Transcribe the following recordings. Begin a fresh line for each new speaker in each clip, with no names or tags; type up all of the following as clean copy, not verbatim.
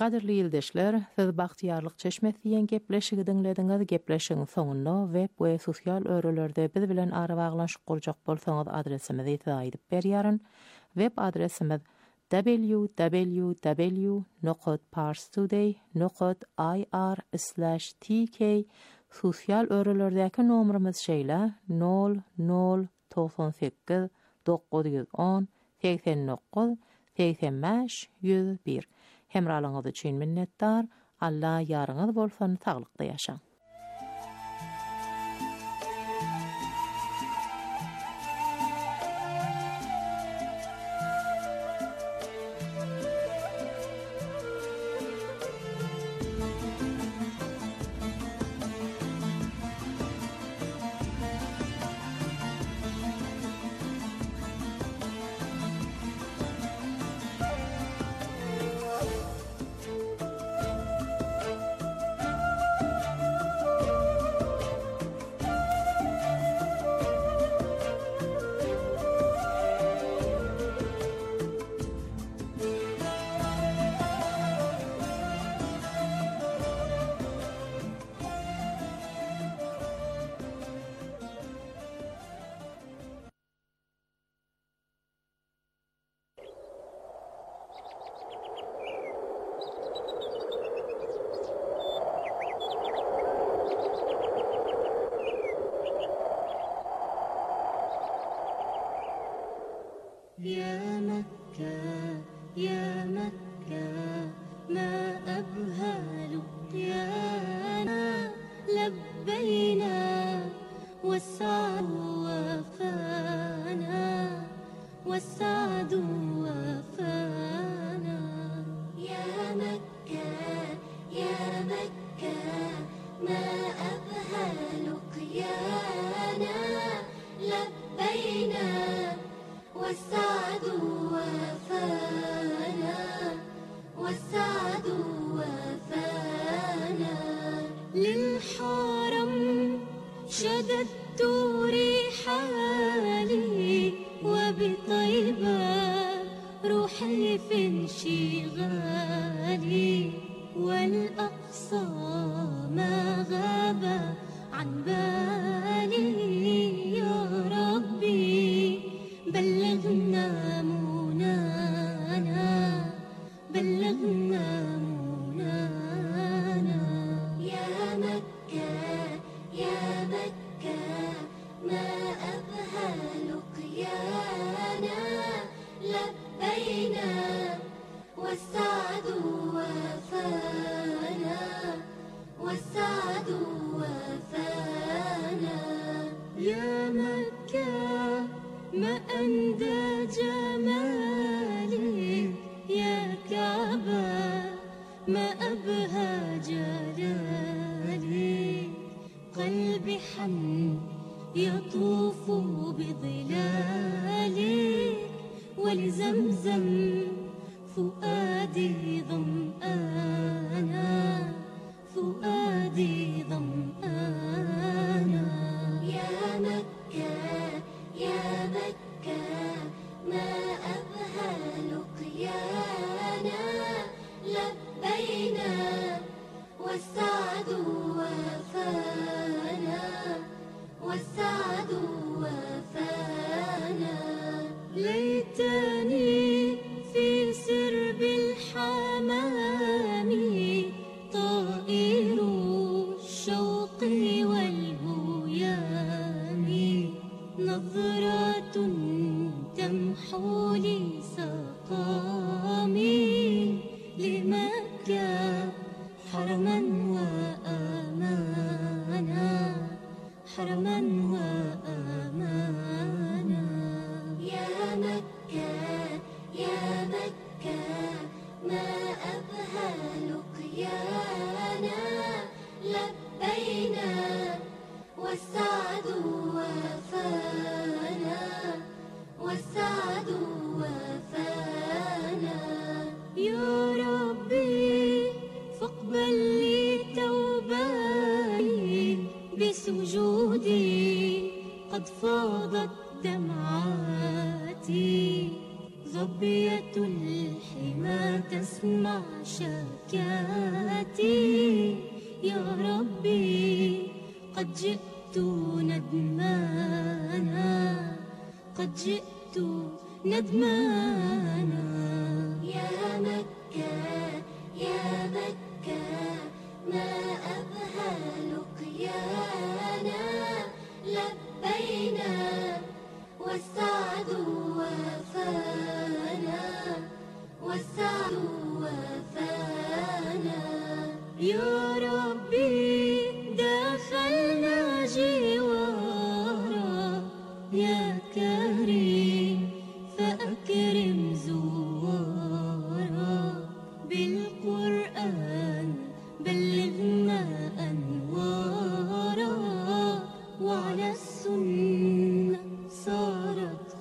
Qadirli ýyldaşlar, siz bagtyarlyk çeşmesiýen gepleşigi diňlediňiz. Gepleşigiň soňunda web we sosial örelerde biz bilen ara baglanşyk gurjak bolsaňyz adresimizi ýetdi edip berýäryn. Web adresimiz www.parstoday.ir/tk. Sosial örelerdäki nomerimiz şeýle 0098 910 89 85 101. Hemralyňyz üçin minnetdar. Allah ýaryňyz bolsun, taglykda ýaşaň.
يا مكة يا مكة ما أبهى لقيانا لبينا والسعد وفانا والسعد وفانا يا مكة يا مكة ما أبهى لقيانا لبينا والسعد وفانا والسعد وفانا للحرم شددت رحالي وبطيبة روحي في انشغالي والأقصى ما غاب عن بالي يا ربي بلغنا منانا بلغنا منانا يا مكة يا مكة ما أبهى لقيانا لبينا والسعد وفانا والسعد وفانا يا مكة ما أندى جمالك يا كعبة ما أبهى جلالك قلبي حن يطوف بظلالك ولزمزم فؤادي ظمآنا فؤادي ظمآنا يا مكة يا مكة ما أبهى لقيانا لبينا والسعد وفانا والسعد وفانا ليتني في سرب الحمام طائر الشوق والبيام نظرة تمحو لي سقامي لمكة حرما وأمانا حرما وأمانا يا مكة يا مكة ما أبهى لقيانا لبينا والسعد وفانا والسعد وفانا يا ربي فاقبل لي توبتي بسجودي قد فاضت دمعاتي ظبية الحمى تسمع شكاتي. يا ربي قد جئت ندمانا، قد جئت ندمانا. يا مكة يا مكة ما أبهى لقيانا، لبينا والسعد وفانا، والسعد وفانا. يا ربي دخلنا جوارا، يا كريم فأكرم زوارا. بالقرآن بلغنا أنوارا، وعلى السنة صارت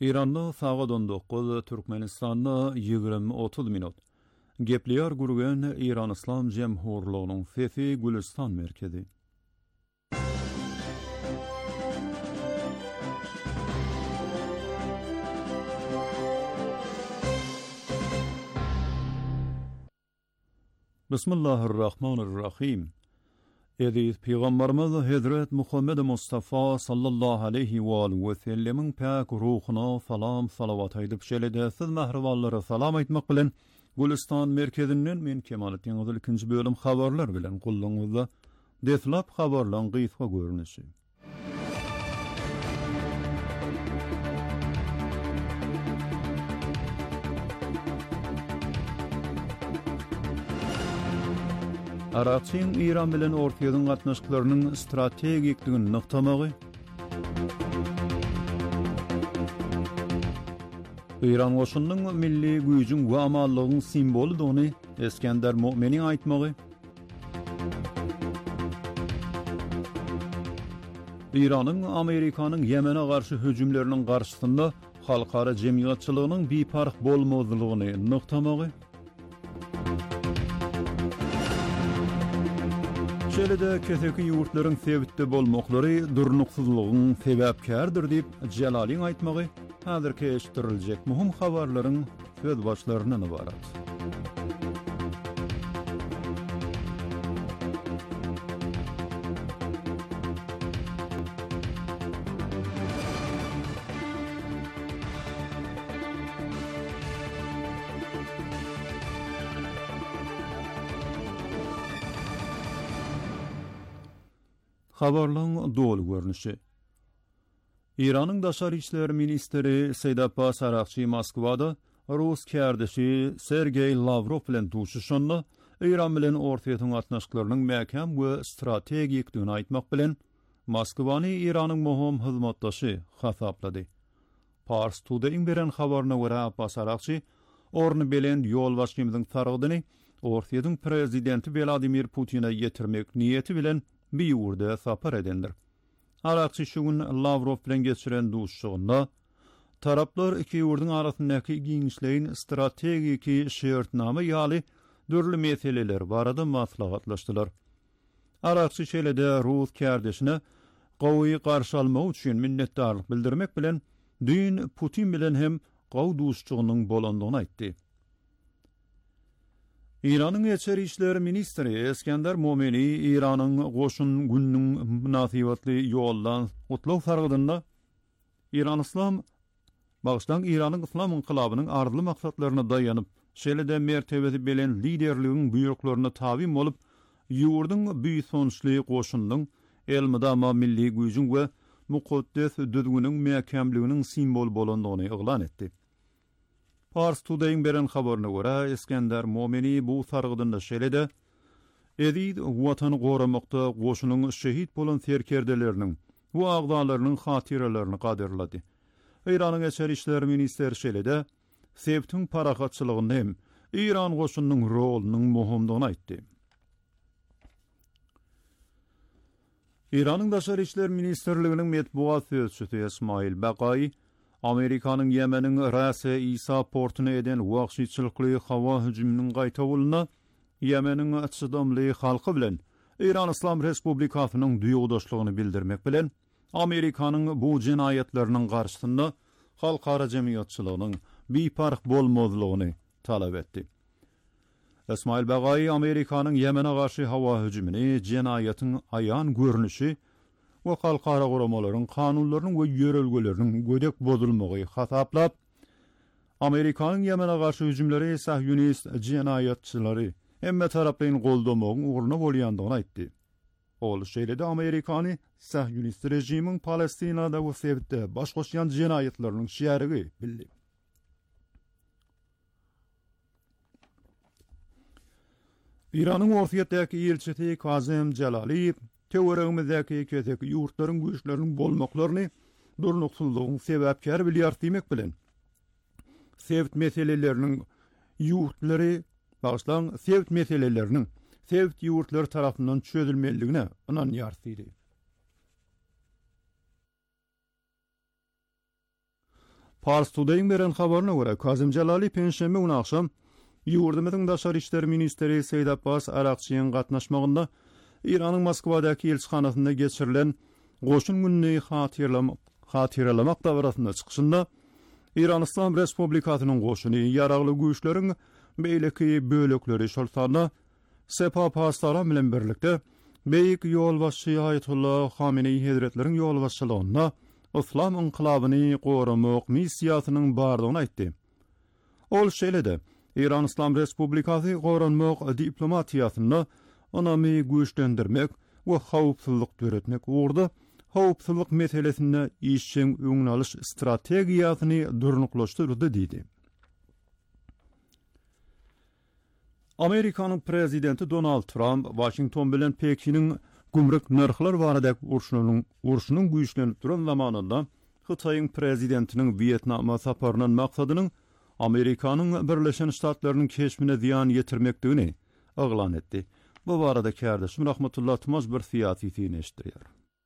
İran'da saat 19, Türkmenistan'da 20-30 minut. Gepliyar gurgen İran İslam Cemhurluğu'nun Fethi Gülistan merkezi. Bismillahirrahmanirrahim. Edis Peygamberimiz Hazret Muhammed Mustafa sallallahu aleyhi ve sellemin pak ruhuna salam salavat aydıp şelede siz mahrivallara salam aytmak bilen Gülistan merkezinden men Kemalettin Özil 2-nji bölüm habarlar bilen gulluňyzda deslap habarlaryň gysga görnüşi. Araçyň İran bilen ortaýadyň gatnaşyklarynyň strategikligini noktamagy. İran goşunynyň milli güýjüň we amallygyň simboly dony Eskender Mu'miniň aýtmagy. İranyň Amerikanyň Yemene garşy hüjümleriniň garşysynda halkara jemgyýatçylygynyň bipark bolmazlygyny noktamagy. Şeýle-de keseki ýurtlaryň sebitde bolmaklary durnuksuzlygyň sebäpkärdir diýip Jalaliň aýtmagy häzirki eşitiriljek muhim habarlaryň söz başlaryndan ibarat. Habarlaryň dolu görnüşi. İranyň Daşary işler ministri Seýid Abbas Arakçy Moskwada Rus kärdişi Sergey Lavrov bilen duşuşanda İran bilen ortaýadyň gatnaşyklarynyň mäkem we strategikligini aýtmak bilen Moskwany İranyň muhim hyzmatdaşy hasaplady. Pars Today'ň beren habaryna görä Abbas Arakçy orny bilen ýol başlymyzyň targydyny ortaýadyň prezidenti Vladimir Putin'e ýetirmek niýeti bilen bir ýurda sapar edendir. Arakçy şu gün Lavrov bilen geçiren duşuşygynda taraplar iki ýurdyň arasyndaky giňişleýin strategiki şertname ýaly dürli meseleler barada maslahatlaşdylar. Arakçy şeýle-de Rus kärdişine gowy garşy almak üçin minnetdarlyk bildirmek bilen dün Putin bilen hem gowy duşuşygynyň bolandygyny aýtdy. İranyň Içeri işler ministri Eskender Mu'mini İranyň goşun günniň münasibatly ýoldan otlaw sargydynda İran İslam bagşdan İranyň İslam inqilabynyň ardyly maksatlaryna daýanyp şeýle-de mertebesi bilen liderligiň büýüklaryna tabim bolup ýurdyň büýük soňçly goşunyň elmydama milli güýjüň we mukaddes düzgüniň mäkämliginiň simbol bolandygyny eglan etdi. Pars Today'ň beren habaryna görä Eskender Mu'mini bu sargydynda şeýle-de edid watany goramakda goşunyň şehit bolan serkerdeleriniň bu agdalarynyň hatyralaryny gaderlady. İranyň Içeri işler ministri şeýle-de sebtiň parahatçylygyny hem İran goşunynyň rolunyň muhimdigini aýtdy. İranyň Daşary işler ministrliginiň medpuat sözçüsi Esmail Baqai Amerikanyň Yemeniň Rase İsa portuny eden wagşyçylykly hawa hüjüminiň gaýtabylyna Yemeniň açydamly halky bilen İran İslam Respublikasynyň duýgdaşlygyny bildirmek bilen Amerikanyň bu jinayetleriniň garşysynda halkara jemgyýatçylygynyň bipark bolmazlygyny talap etdi. Esmail Baqai Amerikanyň Yemene garşy hawa hüjümini jinayetin aýan görnüşi we halkara goramalaryň, kanunlaryň we ýörelgeleriniň gödek bozulmagy hasaplap, Amerikanyň Yemene garşy hüjümleri sahyunist jinayetçilary hemme taraplaryň goldamagyň ugruna bolýandygyny aýtdy. Ol şeýle-de Amerikany sahyunist rejimiň Palestinada we Sebitde baş goşýan jinayetleriniň şerigi bildi. İranyň ortaýatdaky elçisi Kazem Jalali teoreýümdäki keseki ýurtlaryň güýçleriniň bolmaklaryny durnuksuzlygyň sebäpkär bilýär diýmek bilen sevt meseleleriniň ýurtlary başlan sevt meseleleriniň sevt ýurtlary tarapyndan çözülmeligine inanýar diýdi. Pars Today'ın beren habarına göre Kazım Jalali penşembe günü akşam Ýurdumyzyň Daşary işler ministri Seýd Abbas Arakçyň gatnaşmagynda İranyň Moskwadaky elçihanasynda geçirilen goşun gününi hatyralamak dawarasynda çykyşynda İran İslam Respublikasynyň goşuny ýaragly güýçleriň beýleki bölekleri şoltarda Sepah paslara bilen birlikde beýik ýolbaşçy Ayatullah Hameneý Hazretleriň ýolbaşçylygynda İslam inqilabyny goramak missiýasynyň bardygyny aýtdy. Ol şeýlede İran İslam Respublikasy goranmak diplomatiýasyny onamy güýçlendirmek we howpsuzlyk töretmek ugrunda howpsuzlyk meselesinde işçiň öňüne alyş strategiýasyny durnuklaşdyrdy diýdi. Amerikanyň prezidenti Donald Trump Washington bilen Pekiniň gümrük narxlar barada urşunyň güýçlenip duran zamanynda Hytaýyň prezidentiniň Vietnama saparynyň maksadynyň Amerikanyň Birleşen Ştatlarynyň keşmine ziýan ýetirmekdigini aglan etdi. Bu barada kardeşim Rahmetullah Tümaz bir siyasi fiýin eşitdirýär.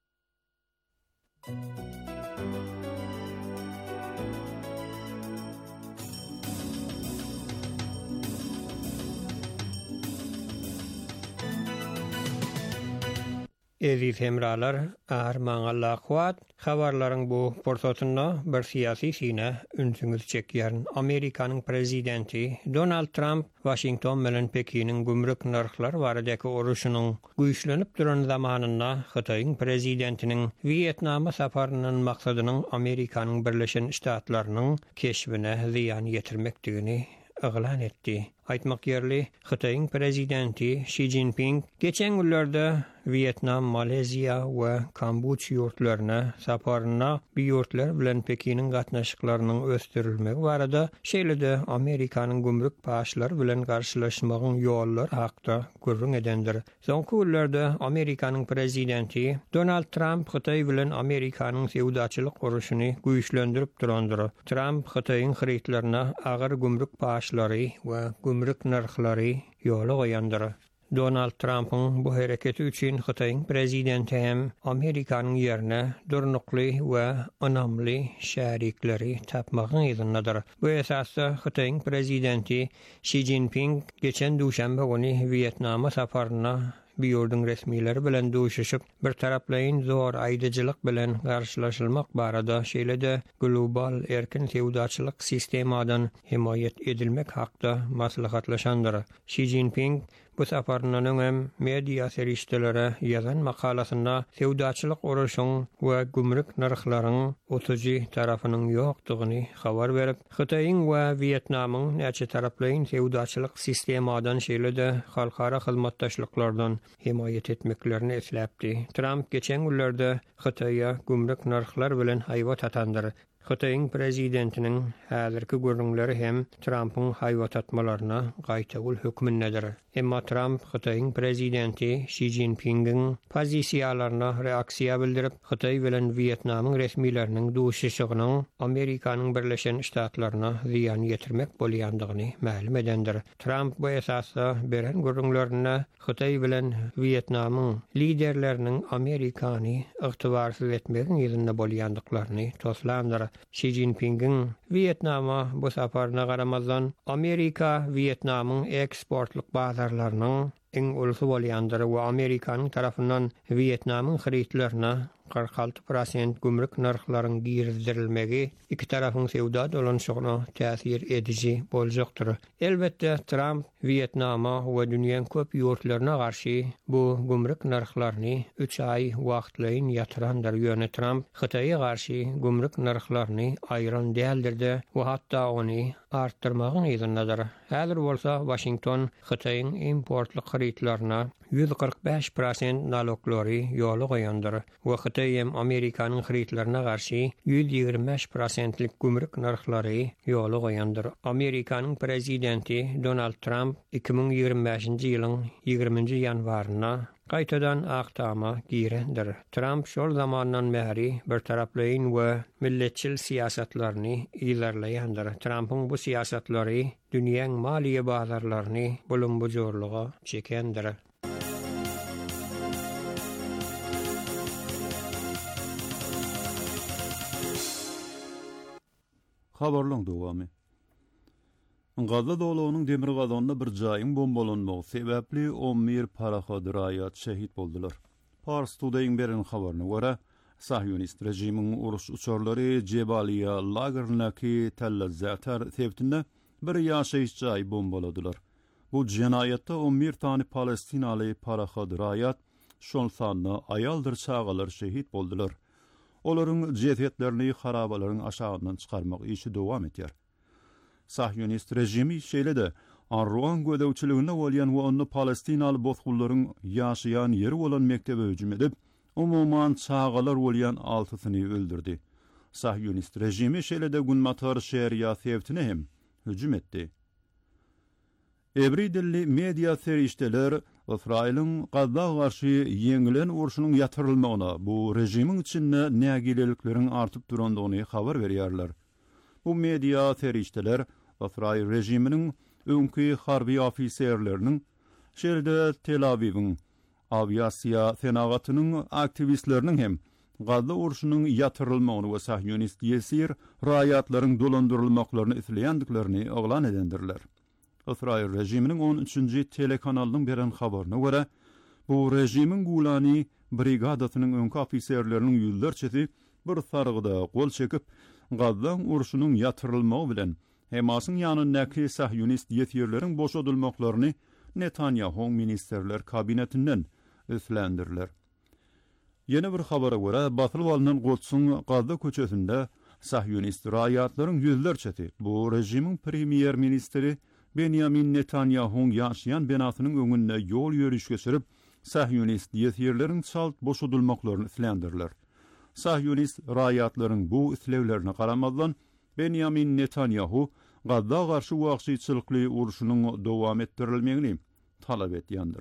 Eziz hemralar, armaňa kuat, habarlaryň bu portatyna bir siýasy sine ünsüňiz çekýärn. Amerikanyň prezidenti Donald Trump Washington bilen Pekiniň gümrük narxlar baradaky uruşunyň güýçlenip duran zamanynda Hytaýyň prezidentiniň Vietnama saparynyň maksadynyň Amerikanyň Birleşen Ştatlarynyň keşbine ziýan ýetirmekdigini aglan etdi. Aýtmak ýerli, Hytaýyň prezidenti Xi Jinping geçen günlerde Vietnam, Malezya we Kamboçya ýurtlaryna saparyna bir ýurtlar bilen Pekiniň gatnaşyklarynyň ösdürilmegi barada şeýlede Amerikanyň gümrük paşlary bilen garşylaşmagyň ýollary hakda gürrüň edendir. Soňky günlerde Amerikanyň prezidenti Donald Trump Hytaý bilen Amerikanyň sewdaçylyk uruşyny güýçlendirip durandyr. Trump Hytaýyň hyritlaryna agyr gümrük paşlary we gümrük narxlary ýola goýandyr. Donald Trump'ın bu hareketi üçün Hytaýyň prezidenti hem Amerikanyň ýerine durnukly we önamly şärikleri tapmagyň ýeryndedir. Bu esasda Hytaýyň prezidenti Xi Jinping geçen duşanbe günü Vietnama saparyna bir ýurdun resmileri bilen duşuşyp bir taraplaýyn zor aýdyjylyk bilen garşylaşylmak barada şeýlede global erkin sewdaçylyk sistemadan himayet edilmek hakda maslahatlaşandyr. Xi Jinping bu saparynyň öňem media serişdelere ýazan makalasynda sewdaçylyk uruşyň we gümrük narxlaryň 30 tarafynyň ýokdugyny habar berip, Hytaýyň we Vietnamyň näçe taraplaýyn sewdaçylyk sistemadan şeýlede halkara hyzmatdaşlyklardan himayet etmeklerini esläpdi. Trump geçen günlerde Hytaýa gümrük narxlar bilen haýwat atandyr. Hytaýyň prezidentiniň häzirki görnüňleri hem Trump'yň haýwat atmalaryna gaýtagul hökmündedir. Emma Trump Hytaýyň prezidenti Xi Jinping'iň pozisiýalaryna reaksiýa bildirip, Hytaý bilen Vietnamyň resmileriniň duşuşygynyň Amerikanyň Birleşen Ştatlaryna ziýan ýetirmek bolýandygyny ma'lum edendir. Trump bu esasda beren görnüňlerine Hytaý bilen Vietnamyň liderleriniň Amerikany ygtybarsyz etmegiň ýerinde bolýandyklaryny toslandyr. Xi Jinping'iň Vietnama bu saparyna garamazdan Amerika Vietnamyň eksportlyk bazarlarynyň iň ulusy bolýandyr we Amerikanyň tarapyndan Vietnamyň hyritlaryna 46% gümrük narxlaryň girdirilmegi iki tarafyň sewda dolanşygyna täsir edici boljakdyr. Elbetde Trump Vietnama we dünýäň köp ýurtlaryna garşy bu gümrük narxlaryny 3 ay wagtlaýyn ýatyrandyr. Ýöne Trump Hytaýa garşy gümrük narxlaryny aýran däldirdi we hatda ony artdyrmagyň ýeryndedir. Häzir bolsa Washington Hytaýyň importlyk hyritlaryna 145% naloglary ýola goýandyr we Hytaý hem Amerikanyň hyritlaryna garşy 125%lik gümrük narxlary ýola goýandyr. Amerikanyň prezidenti Donald Trump 2025-nji ýylyň 20-nji ýanwaryna gaýtadan aktama girendir. Trump şol zamandan bäri bir taraplaýyn we milletçil siýasatlaryny ilerleýändir. Trump'yň bu siýasatlary dünýäň maliýe bazarlaryny bulunbujurlyga çekendir.
Habarlaryň dowamy. Gazda dolugynyň demir gazanyna bir jaýyň bombalanmagy sebäpli 11 parahat raýat şehit boldular. Pars Today'ın beren habaryna görä, Sahyonist rejimiň uruş uçarlary Jebaliya lagerindäki Tel-Zatar sebätinde bir ýaşaýyş jaý bombaladylar. Bu jinayatda 11 tany Palestinaly parahat raýat, şol sanly aýaldyr çagalar şehit boldular. Olaryň jesetlerini harabalaryň aşagyndan çykarmak işi dowam etýär. Sahyonist rejimi şeýlede Arruan gödäwçiliginde bolýan we onu Palestinaly bozgullaryň ýaşaýan ýeri bolan mektebe hüjüm edip, umuman çagalar bolýan 6-syny öldürdi. Sahyonist rejimi şeýlede Gunmatar şäherýa sebätine hem hüjüm etdi. Ebri dilli media serişdeler Israil'in Gazda garşy ýeňilen urşunyň ýatyrylmagyna, bu rejimiň içinde nägileliklerin artyp durandygyny habar berýärler. Bu media serişdeler Israil rejiminiň öňkü harby ofiserleriniň şerde Tel Aviv'in aviasiya senagatynyň aktivistleriniň hem Gazda urşunyň ýatyrylmagyny we Sahyonist ýesir raýatlaryň dolandyrylmaklaryny isleýändiklerini oglan edendirler. Israil rejiminiň 13-nji telekanalnyň beren habaryna görä, bu rejimiň Gulani brigadasynyň öňkü ofiserleriniň ýüzlerçesi bir sargyda gol çekip Gazda urşunyň ýatyrylmagy bilen Hemasyň ýanyndaky Sahyonist ýetirleriň boşadylmaklaryny Netanyahu ministerler kabinetinden üslendirler. Yeni bir habara görä, batylyp alynan Quds'un Gazda köçesinde Sahyonist raýatlaryň ýüzlerçesi bu rejimiň premier ministri Benjamin Netanyahu'nun ýaşaýan benasynyň öňünde ýol ýörüş geçirip, Sahyonist ýetirleriň çalt boşadylmaklaryny islendirler. Sahyonist raýatlaryň bu islewlerine garamazdan Benjamin Netanyahu Gazda garşy wagtyçylykly uruşunyň dowam etdirilmegini talap etýändir.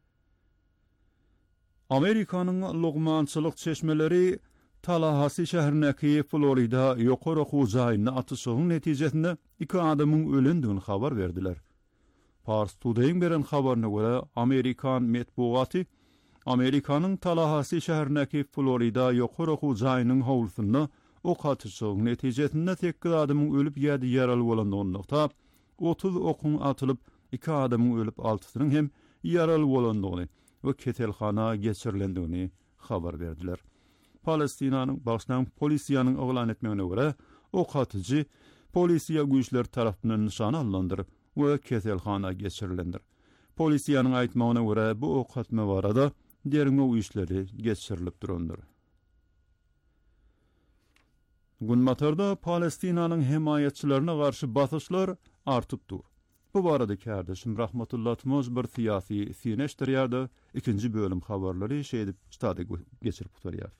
Amerikanyň Lugmançylyk çeşmeleri Tallahassee şäherindäki Florida ýokary hujaýyna atyşygyň netijesinde 2 adamyň ölendigini habar berdiler. Pars Today'ın beren habaryna görä, Amerikan metbuaty Amerikanyň Tallahassee şäherindäki Florida ýokary hujaýynyň howlusynda ok atyşygyň netijesinde 8 adamyň ölüp ýa-da ýaraly bolandygyny, 30 okun atylyp 2 adamyň ölüp 6-synyň hem ýaraly bolandygyny we ketelhana geçirilendigini habar berdiler. Palestinanyň başlan polisiýanyň oglan etmegine görä, ok atyjy polisiýa güýçleri tarapyndan nişan alındyr we keselhana geçirilendir. Polisiýanyň aýtmagyna görä, bu ok atma barada derňe güýçleri geçirilip durandyr. Gunmatarda Palestinanyň himayetçilerine garşy basyşlar artypdyr. Bu barada kardeşim Rahmatullah Tmoz bir siyasi sineşdirýärdi. 2-nji bölüm habarlary şeýdip stady geçirip tutarýar.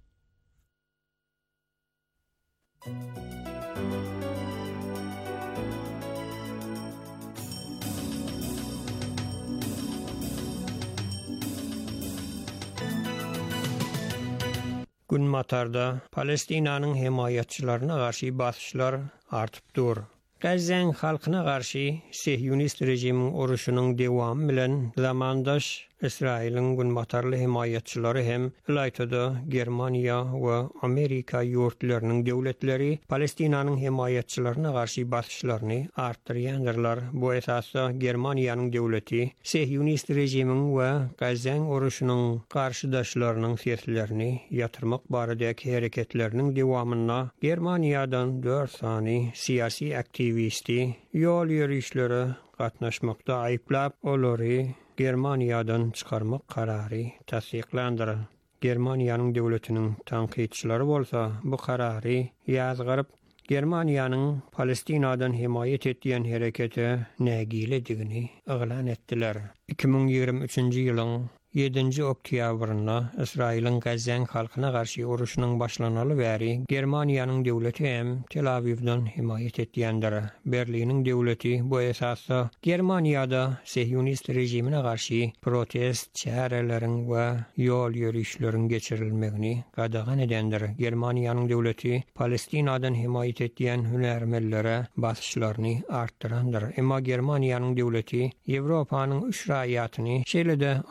Gunmatarda Palestinanyň himayetçilerine garşy basyşlar artypdyr. Gazzeň halkyna garşy Sahyonist rejimiň uruşunyň dewamy bilen zamandaş İsrail'in gunmatarly himayetçileri hem Ilaytada Germaniya we Amerika ýurtlarynyň döwletleri Palestinanyň himayetçilerine garşy basyşlaryny artdyrýandylar. Bu esasda Germaniýanyň döwleti Sahyonist rejimiň we Gazzeň uruşunyň garşydaşlarynyň seslerini ýatyrmak baradaky hereketleriniň dewamyna Germaniýadan 4 sany siyasi aktivisti ýol ýörüşleri gatnaşmakda aýplap, olary Germaniýadan çykarmak karary tasdiklandyr. Germaniýanyň döwletiniň tanqidçileri bolsa bu karary ýazgyryp Germaniýanyň Palestinadan himayet etdiýän herekete nägiledigini oglan etdiler. 2023-nji ýylyň 7-nji oktýabrynda Israil'in Gazzeň halkyna garşy uruşunyň başlanaly bäri Germaniýanyň döwleti hem Tel Avivden himayet etýändir. Berliniň döwleti bu esasda Germaniýada Sahyonist rejimine garşy protest çäreleriň we ýol ýörüşleriň geçirilmegini gadagan edendir. Germaniýanyň döwleti Palestinadan himayet etdiýän hünärmellere basyşlaryny artdyrandyr. Emma Germaniýanyň döwleti Ýewropanyň üç raýatyny şeýlede Amerika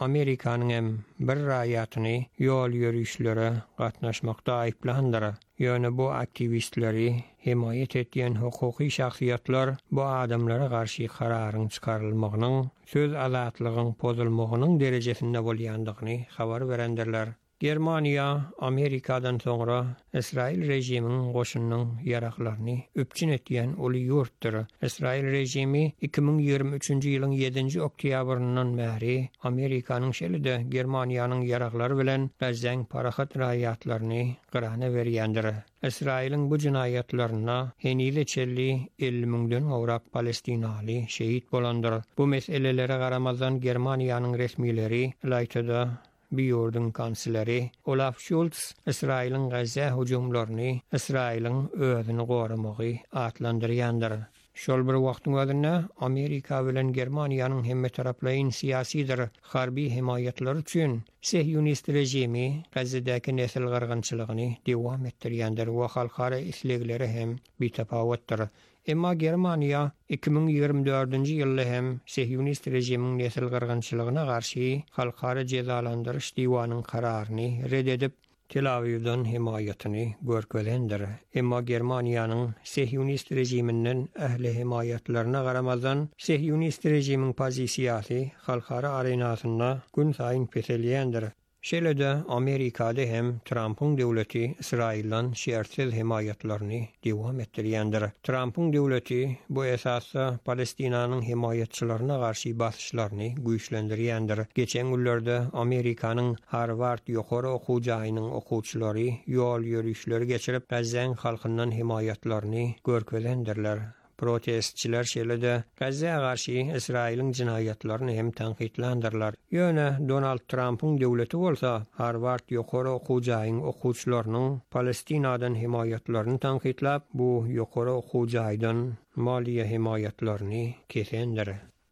Amerikanyň hem bir raýatyny ýol ýürüşlere gatnaşmakda aýplandyr. Ýöne bu aktivistleri himayet etýän hukuky şahsiýetler bu adamlara garşy kararyň çykarylmagynyň, söz azatlygynyň pozulmagynyň derejesinde bolýandygyny habar berendirler. Germaniya, Amerikadan soňra Israil rejiminiň goşunynyň ýaraklaryny öpçün etýän uly ýurtdyr. Israil rejimi 2023-nji ýylyň 7-nji oktýabryndan bäri Amerikanyň şeýle-de Germaniýanyň yaraklary bilen Gazzaň parahat raýatlaryny gyrana berýändir. Israil'in bu cinayetlerine heniyle çelli 50.000'den awrak Palestinaly şehit bolandyr. Bu meselelere garamazdan Germaniýanyň resmileri Leýtada Biýordun kansleri Olaf Scholz Israil'in Gazza hujumlaryny Israil'in özüni goramagy atlandyrýandyr. Şol bir wagtyň özünde Amerika bilen Germaniýanyň hemme taraplaryň siýasydyr harby himayetleri üçin Sehyonist rejimi Gazzadaky nesil gargynçylygyny dowam etdirýändir we halkara islegleri hem bitapawatdyr. Emma Germaniya 2024-nji ýylda hem Sehyonist rejimiň nesil gargynçylygyna garşy halkara jezalandyryş diwanynyň kararyny reddedip Tel Aviv'den himayetini görkelendir. Emma Germaniýanyň Sehyonist rejiminden ähli himayetlerine garamazdan Sehyonist rejimiň pozisiýasy halkara arenasynda gün saýyn peselýändir. Şeýle-de Amerikada hem Trump'un döwleti Israil'dan şertsiz himayetlerini dowam etdirýändir. Trump'un döwleti bu esasda Palestinanyň himayetçilerine garşy basyşlaryny güýçlendirýändir. Geçen günlerde Amerikanyň Harvard ýokary okuw jaýynyň okuwçylary ýol ýürüşleri geçirip Gazzaň halkyndan himayetlerini görkelendirler. Protestçiler şeýle-de Gazzaga garşy Israil'in cinayetlerini hem tanqidlandyrylar. Ýöne Donald Trump'un döwleti bolsa Harvard ýokary okuw jaýynyň okuwçylarynyň Palestinadan himayetlerini tanqidlap, bu ýokary okuw jaýdan maliýe himayetlerini kesendir.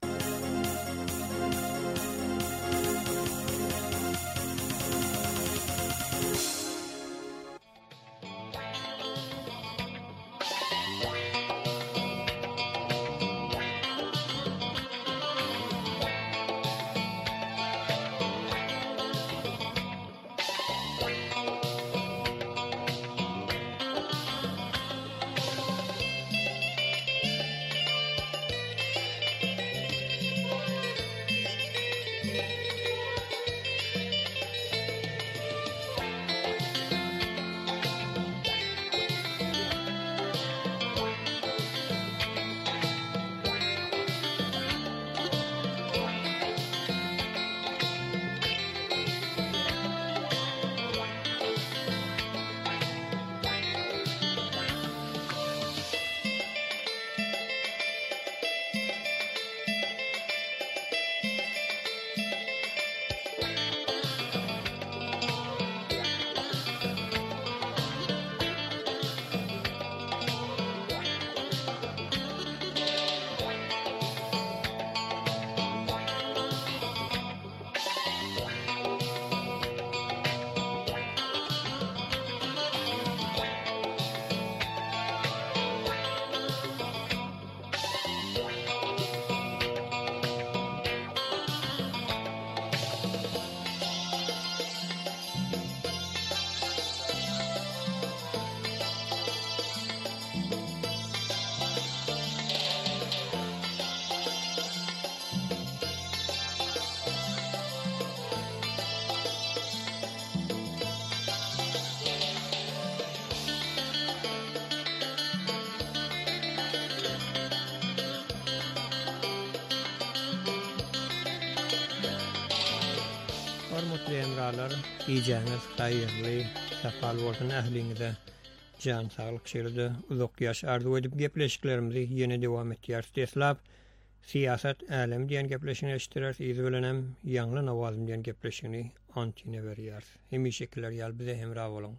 Hormatly emralar, iýjäňiz haýyrly, sapal bolsun ähliňize. Jan saglyk şeýle uzak ýaş arzu edip gepleşiklerimizi ýene dowam etýär. Teslap siýasat älim diýen gepleşigini eşitdiler, iýdi bilenem ýangly nawazym diýen gepleşigini antine berýär. Hemişekler ýal bize hemra boluň.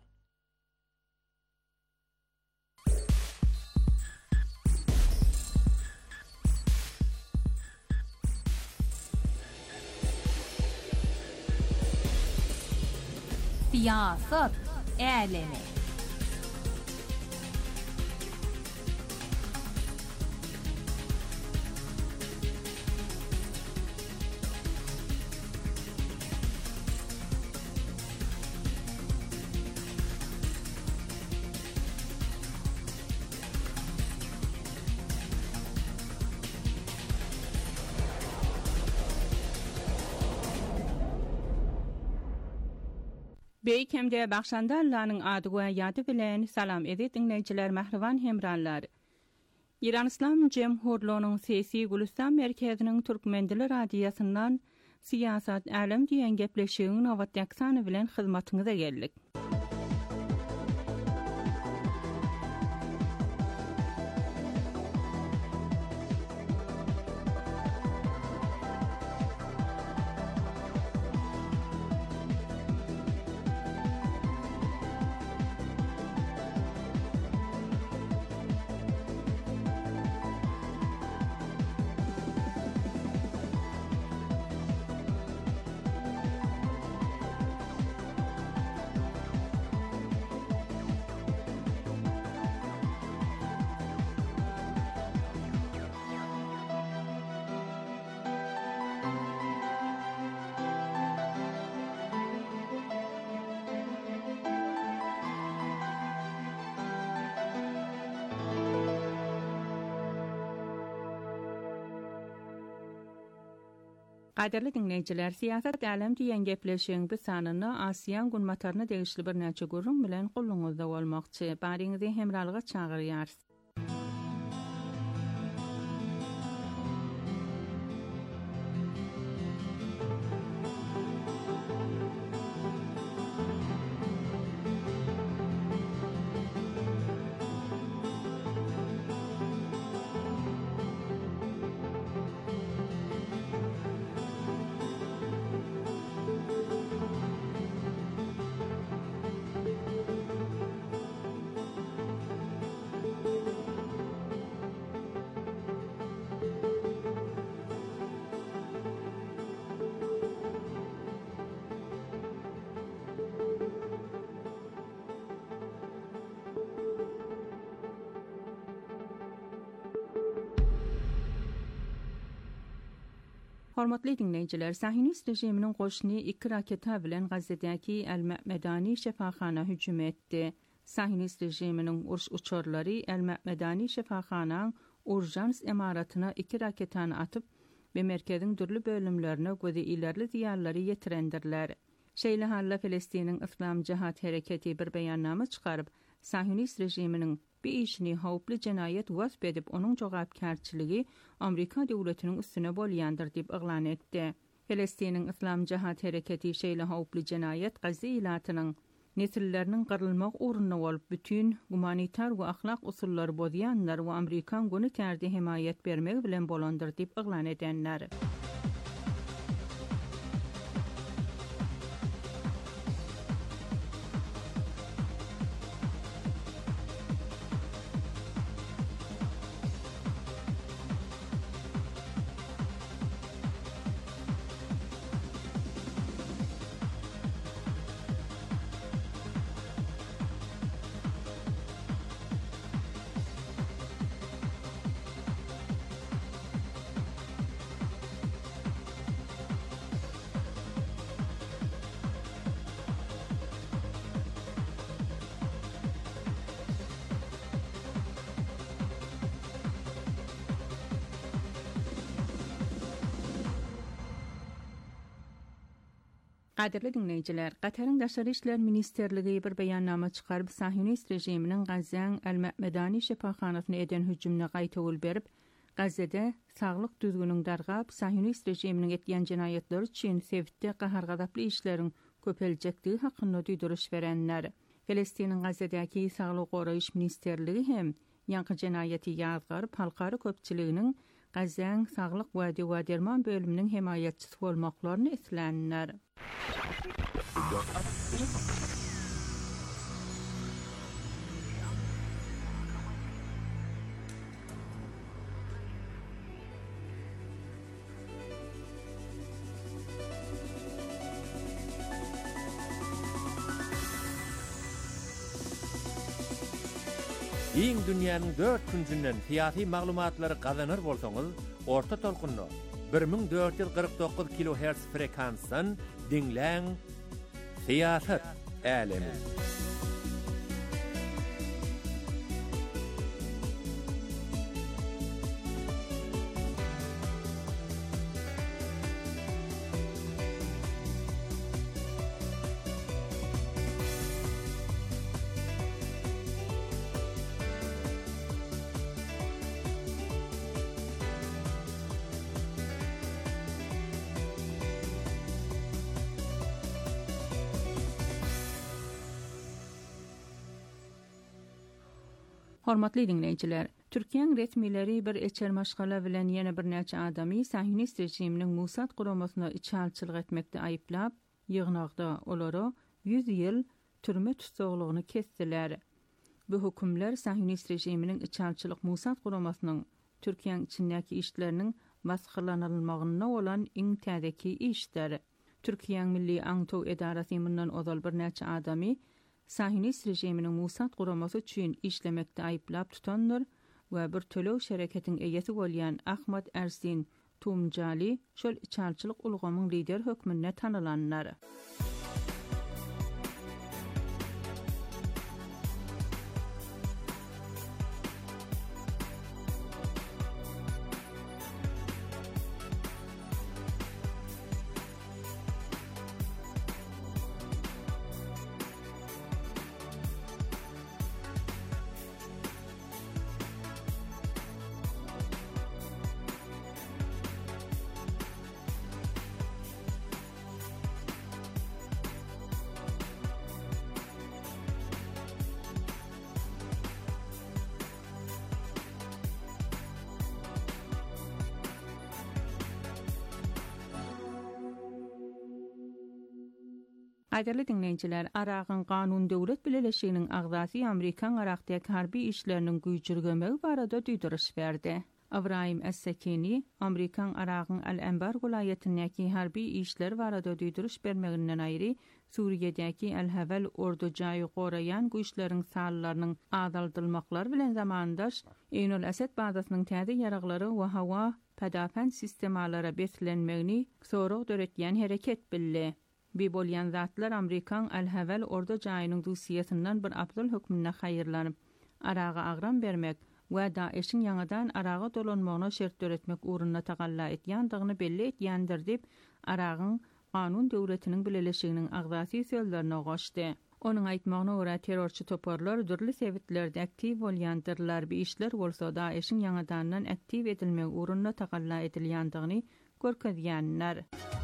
Siýasat älemi.
Beýkemde Bagşandallanyň ady goýaty bilen salam edip dinleýijiler mähriban hemranlar. İran İslam Cemhurluğunyň sesi Gülistan merkeziniň Türkmendiler radiýasyndan siyasat alem diýen gepleşigiň nowatdaksany bilen hyzmatyňyza geldik. Qadirli dinleyijiler, siyasat alem diýen gepleşigiň bu sanyny Asiýan günmataryna degişli bir näçe gurrun bilen goluňyzda bolmakçy. Baryňyzy hemralyga çagyrýar. Hormatly dinleýijiler, Sahinist rejiminiň goşuny 2 raketa bilen Gazze'däki El-Ma'medani şefaxana hüjüm etdi. Sahinist rejiminiň uruş uçurlary El-Ma'medani şefaxanaň urjans emaratyna 2 raketany atyp we merkeziň dürli bölümlerine gözi ilerli diýarlary ýetirendirler. Şeýle halla Filistiniň İslam Cihat Hereketi bir beýannama çykaryp, Sahinist rejiminiň bir işini howply jenayet wasp edip onuň jogapkarçylygy Amerika döwletiniň üstüne bolýandyr diýip eglan etdi. Filistiniň İslam Cihat Hereketi şeýle howply jenayet Gazze ilatynyň nesilleriniň gyrylmak uruny bolup bütün humanitar we ahlak usullary bozýanlar we Amerikan güni kärdi himayet bermek bilen bolandyr diýip eglan edenler. Qadirli dinleyijiler, Qataryň Daşary işler ministerligi bir beýannama çykaryp Sahinist rejiminiň Gazzeň El-Ma'medani şefaxanasyna eden hüjümine gaýtawul berip, Gazze'de saglyk düzgünüň dargap Sahinist rejiminiň etýän jenayetleri üçin sebitde gahar gadaply işleriň köpeljekdigi hakynda duýduruş berenler. Filistiniň Gazze'däki saglyk goraýyş ministerligi hem ýanky jenayeti ýazgaryp halkary köpçiliginiň Gazzeň saglyk we derman bölüminiň himayetçisi bolmaklaryny islenler.
Iň dünýäniň 4 künsünden fiýaty maglumatlary gazanır bolsaňyz, orta tolkunny 1449 kHz frekansdan dinläň. Siyasat alemi.
Hormatly dinleyijiler, Türkiýanyň resmileri bir eçer maşgala bilen ýene bir näçe adamy sahinist rejiminiň Musat guramasyna içalçylyk etmekde aýyplap, ýygnagda olary 100 ýyl türme tutsaglygyny kesdiler. Bu hökümler sahinist rejiminiň içalçylyk Musat guramasynyň Türkiýanyň içindäki işleriniň basgyrlanylmagyna bolan iň täzeki işler. Türkiýanyň Milli Aňtow Edarasy mundan ozal bir näçe adamy sahinist rejiminiň Musat guramasy üçin işlemekde aýyplap tutandyr we bir tölew şereketiň eýesi bolýan Ahmet Ersin Tumjali şol içalçylyk ulgamyň lider hökmüne tanylanlar. Aýdarly dinleýijiler, Aragyn Kanun Döwlet Birleşiginiň agzasy Amerikan Aragdaky harby işleriniň güýjürgemegi barada düýdüriş berdi. Avrahim Es-Sekini, Amerikan Aragyn Al-Anbar welaýatyndaky harby işler barada düýdüriş bermeginden aýry, Suriýedäki El-Havel ordujagy goraýan güýçleriň sallalarynyň azaldylmaklar bilen zamandaş Eynul Asad bazasynyň täze ýaraglary we hawa pedafen sistemalara beslenmegini sorag döretýän hereket bildi. Bir bolyan zatlar Amerikan Al-Havel ordujagynyň dusiýasyndan bir abdul hökmüne haýyrlanyp, Araga agram bermek we Daeşiň ýangadan Araga dolanmagyna şert döretmek uğruna tagalla etýändigini belli etýändir dip Aragyň Kanun Döwletiniň Birleşiginiň agzasy sözlerine goşdy. Onun aýtmagyna görä terrorçy toparlar dürli sebetlerde aktiv bolýandyrlar. Bir işler bolsa da Daeşiň ýangadan aktiv edilmek uğruna tagalla edilýändigini görkezýänler.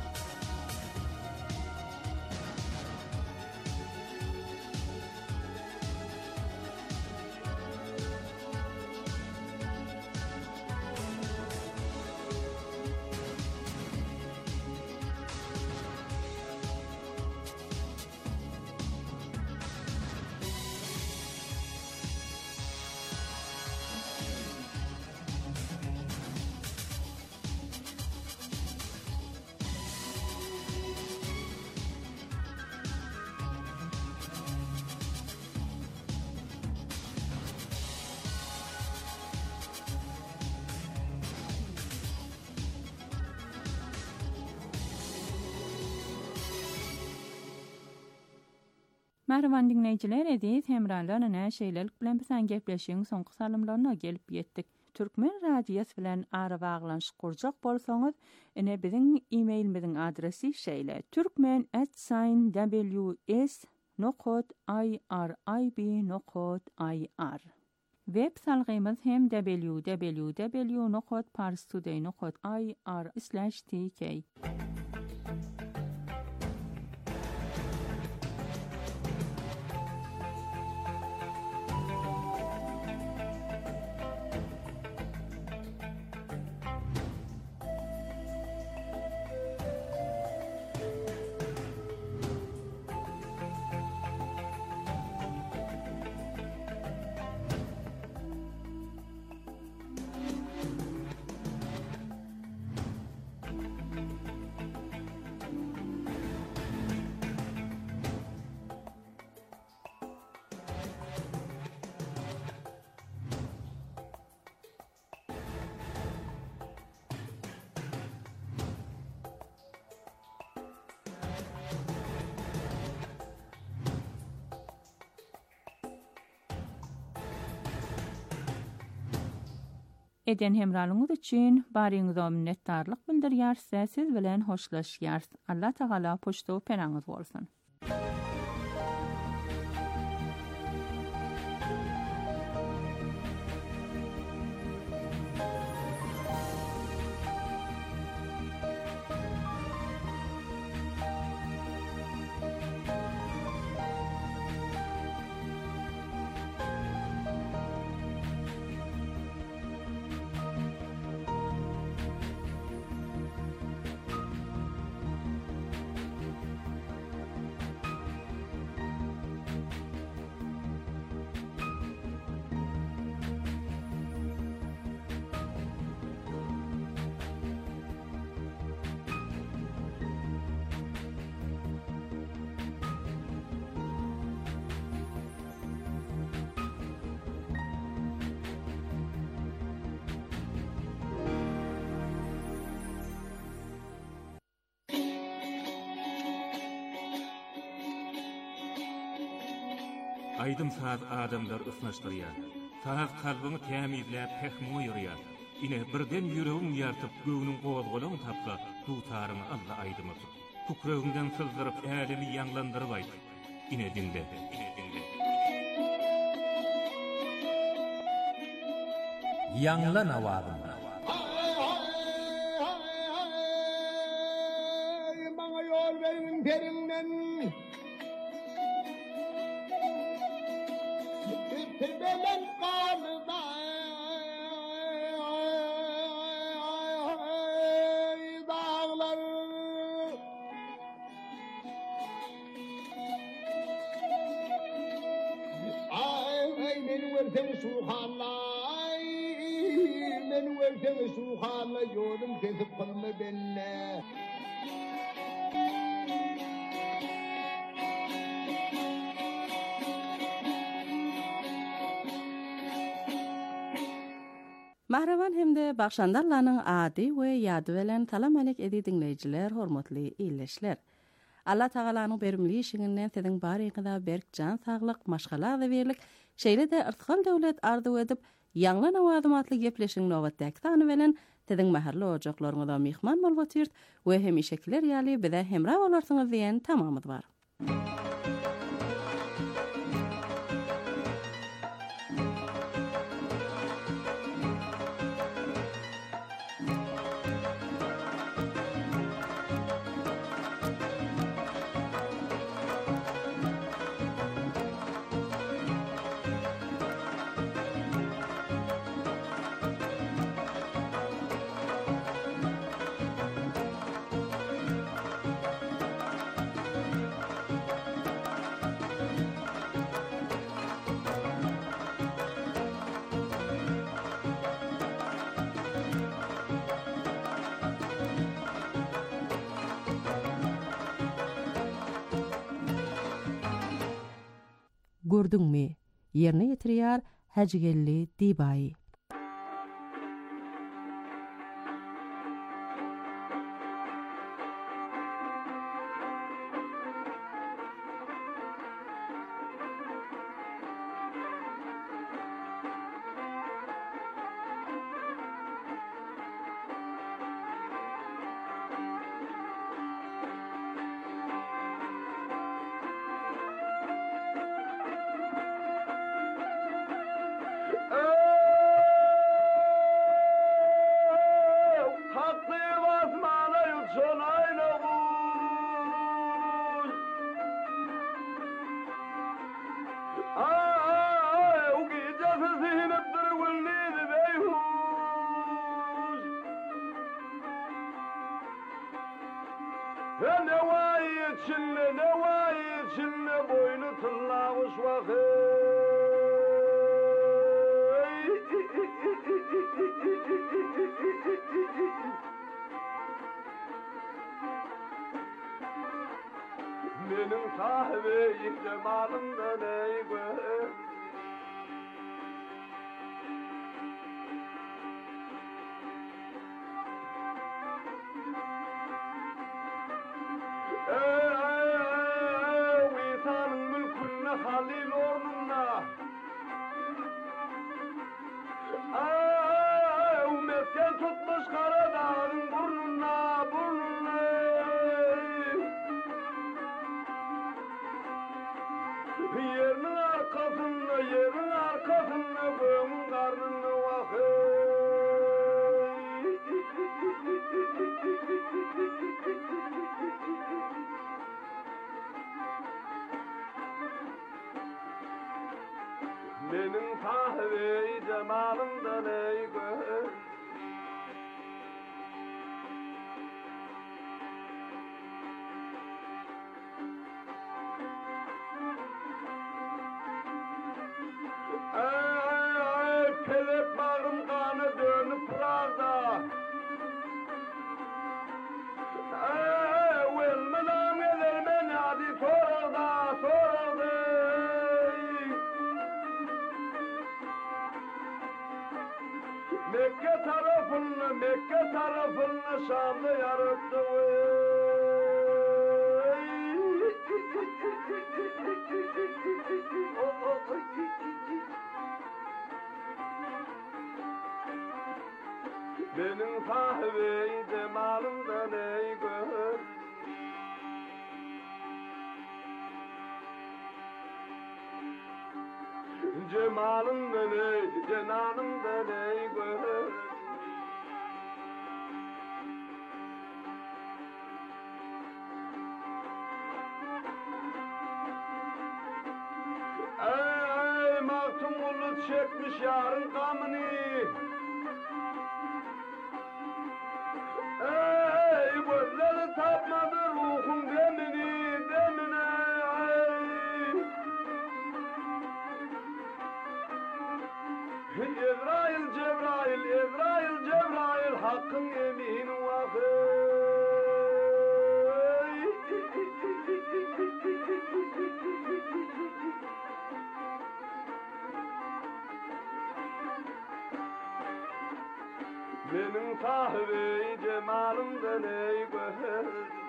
Merhaban dinleyijiler, edis hemralarna näşeýlelik bilen bilen gepleşiň soňky salymlaryna gelip ýetdik. Türkmen radiýasy bilen ara baglanşyk kurjak bolsaňyz, ene biziň e-mailimiziň adresi şeýle: turkmen@ws.irib.ir. Web salgymyz hem www.parstoday.ir/tk. Eden hemralyňyz üçin baryňyza minnetdarlyk bildirýär, siz bilen hoşlaşýar. Allah Taala poçta penaňyz bolsun.
Aydym saat adamlar ısnaşdyrýar. Sağ kalbyny tämizläp pehmi ýürýär. Ine birden ýüregim ýartyp göwnüň gowazgolaryny tapsa, dutaryny Allah aýdymyk. Kukrögünden sızdyryp älemi ýanglandyryp aýdy. Ine dinde.
Ýanglan awazym.
Maňa ýol berin perinden. Belen kanıda dağlar ay men versen suhanlay men versen suhanlay yolum kesip kılma benne.
Mahravan hemde bakşandarlarının adi we ýady bilen salam alek edi dinleýijiler, hormatly illeşler. Allah Taalanyň berimli işiňinden siziň barygyda berk jan saglyk, maşgala we berlik, şeýle de irtikal döwlet arzu edip, ýanglan awazym atly gepleşiň nowatdaky sany bilen siziň maherli ojaklaryňyza mihman bolýar we hemişekiler ýaly bize hemra bolarsyňyz diýen tamamyz bar. Gördüňmi? Ýerine ýetirýär Häjigelli Dibaý.
Çinle boynu tıllamış vakı benim sahibi cemalımdan ey gör Halil ornuna mesken tutmuş Karadağ'ın burnuna yerin arkasında boyun karnını vakı benim tahve-i cemalımdan ey gör pelek bağrım kanı dönüp pırarda velmenam elermen hadi soralda Mekke tarafını Şam'da yarattı cemalından ey cenanından ey gör. Ey mahtum bulut çekmiş yarın gamını. Ey gözleri tapmadı ruhum demini demine. Ezrail Cebrail Ezrail Cebrail hakkın emin vakı. Benim sahibi cemalımdan ey göz.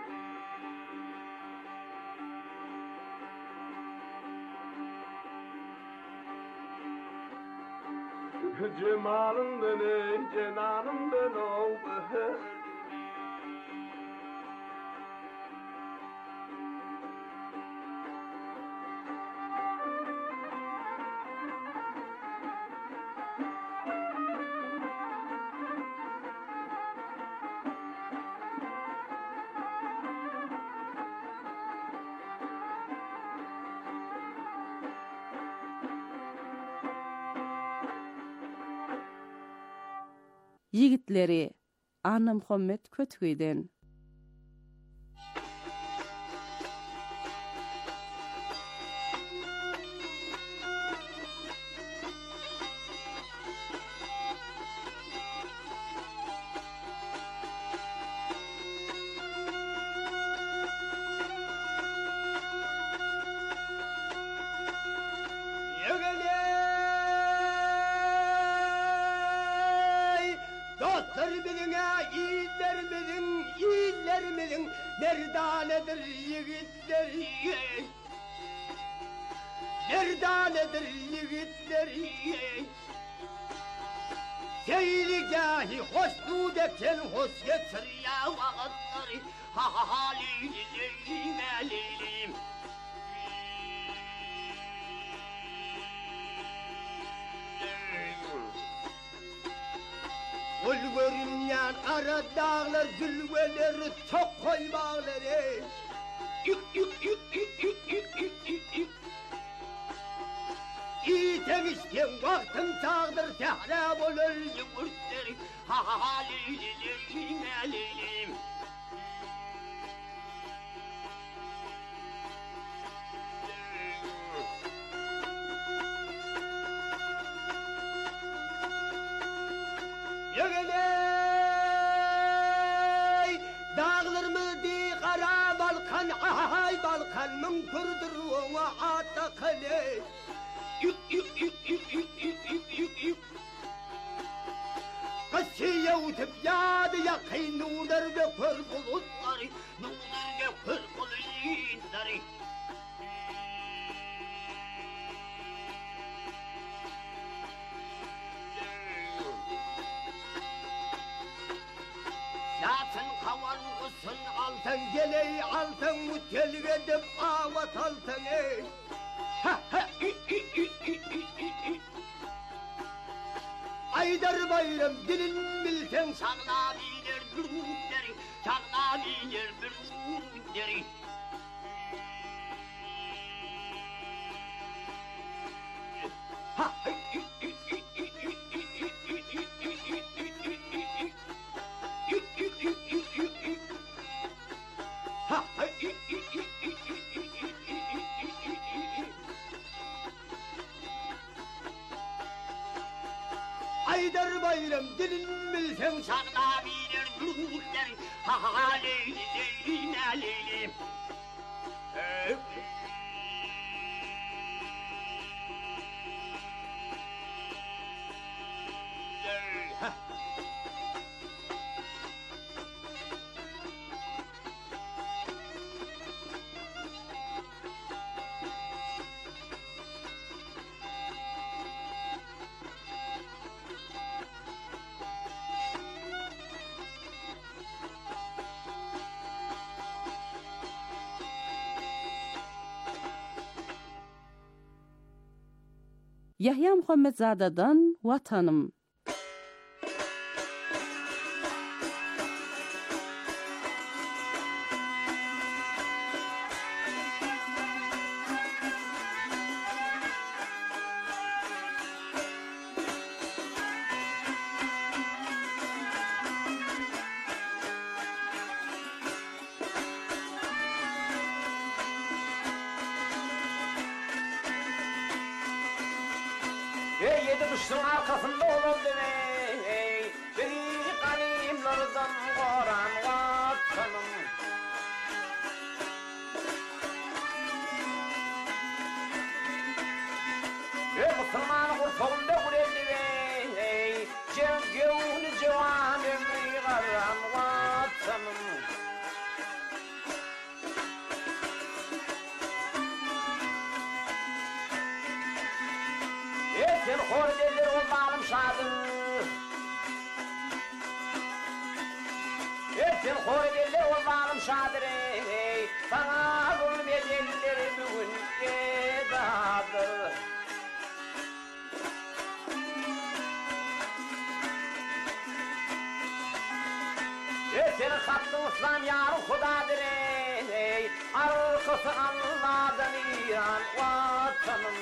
Cemalımdan ey cenanımdan ol göz.
Yigitleri Anna Muhammed Kötügüyden.
Nerdanedir yigitleri, nerdanedir yigitleri. Seyligâhi hoşnûd eken hoş getir ya vakitleri. Ha ha ha leylim leylim. Ulgörünyan ara dağlar zülveleri çok koymağları. Yük yük yük yük yük yük yük yük yük. İyi demişken vaktim çağdır tehrab olur yumurtları. Ha ha ha leylim leylim. Yegeley dağlarımı di kara balkan ay balkan mümkürdür o atakale. Yük yük yük yük yük yük yük yük yük. Kasiye utıp yadı yakın nular ve kör bulutları, nular ve kör bulutları. Zaten kavargısın altın geley altın mutel edip avat altın ey. Ha ha Aydar bayram dilin bilsen sağla bilir bürünleri, sağla bilir bürünleri. Ha ha Aydar bayram dilin bilsen sağla bilir bürünler. Ha ha leyli leyli ne leyli.
Yahya Muhammedzada'dan Vatanım.
Yedi kışın arkasında olurdu ey, biri kanimlerden koran vatanım. Müslüman kurtulunda kureldi ey, cevgevni cevan ömrü karan vatanım. Sen hor derler o malım şadı. Sen hor derler o malım şadır ey. Sana bunu bedelleri bugün gedadır. Sen hattın İslam yarı Hudadır ey. Arkası Allah'dan İran vatanım.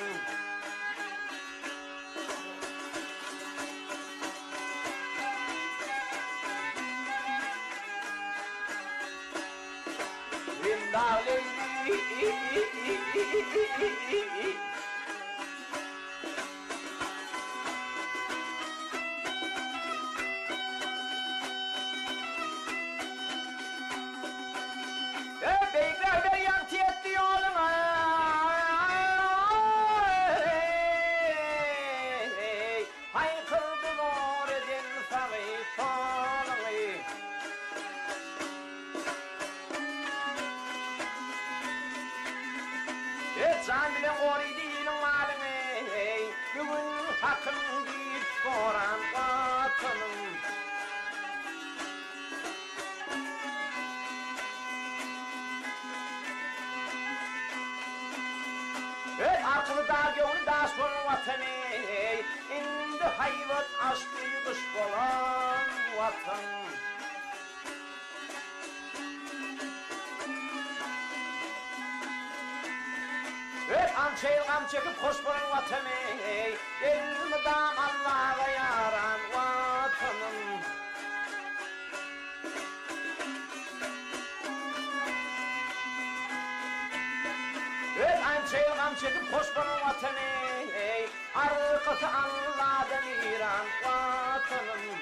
Beyler ver yanti etti yoluna. Haykırdı nur edin sağı sağlığı. Can bilen oridinin malını ey, bugün hakkın deyip soran vatanım. Aklı da gönlü da son vatanı ey, indi hayvat açtı dış olan vatan. Amçayı gam çekip hoş bulan vatanı ey, elmidam Allah'a yaran vatanım. Amçayı gam çekip hoş bulan vatanı ey, arkası Allah'dan İran vatanım.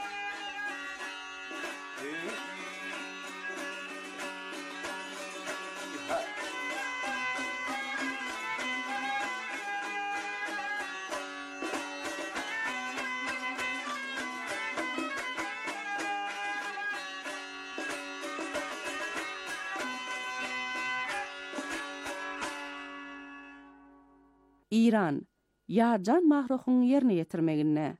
İran, Yarcan mahruhun yerine yetirmegine.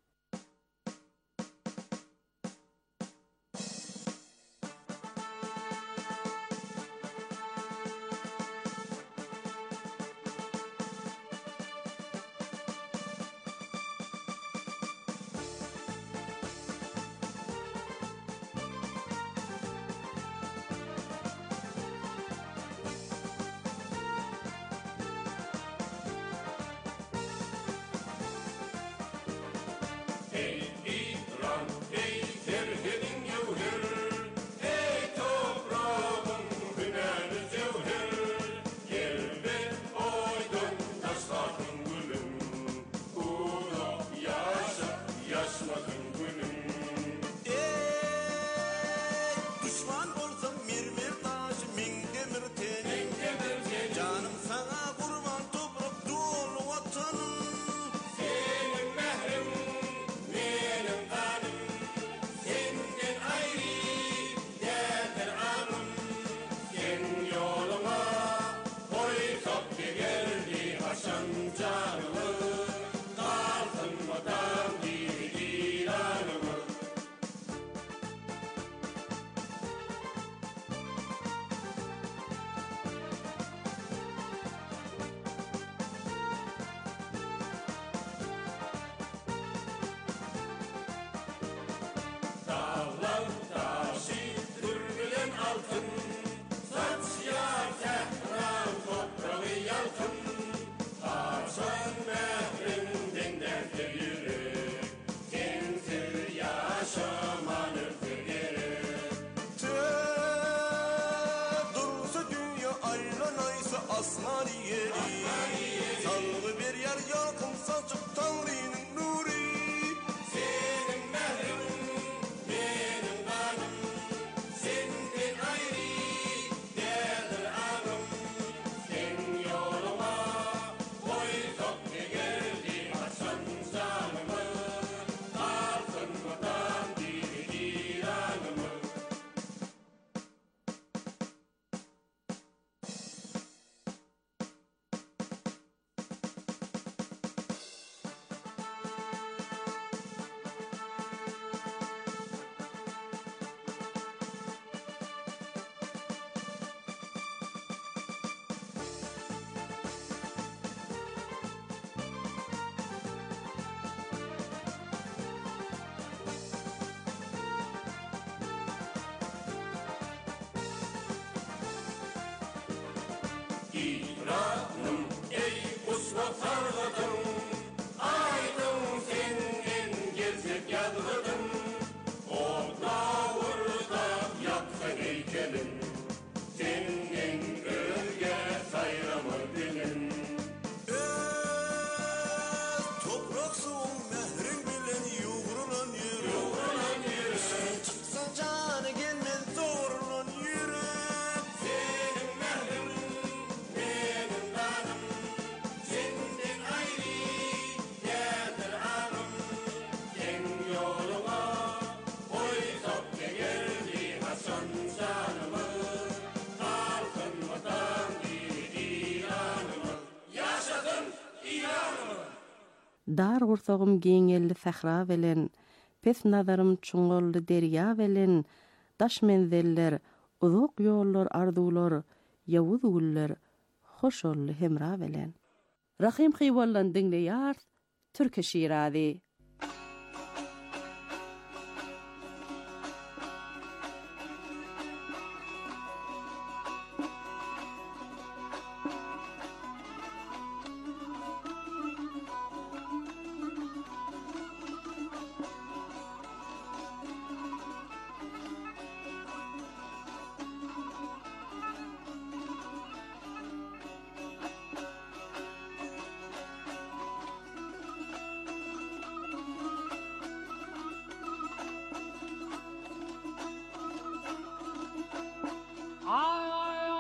dar gursagym geňelli sahra bilen, pes nazarym çuňgolly derýa bilen, daş menzeller, uzak ýollar, arzular, ýawuz güller, hoşolly hemra bilen. Rahim Hybollan dinleýär, türkü şiiradi.